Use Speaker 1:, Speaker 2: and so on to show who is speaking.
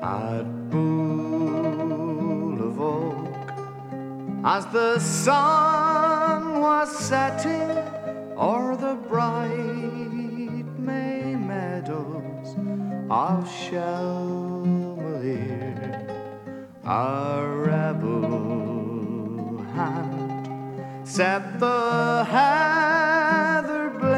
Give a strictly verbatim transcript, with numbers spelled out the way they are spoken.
Speaker 1: at Pool of Oak, as the sun was setting o'er the bright May meadows of Shelmalier, a rebel hand set the hand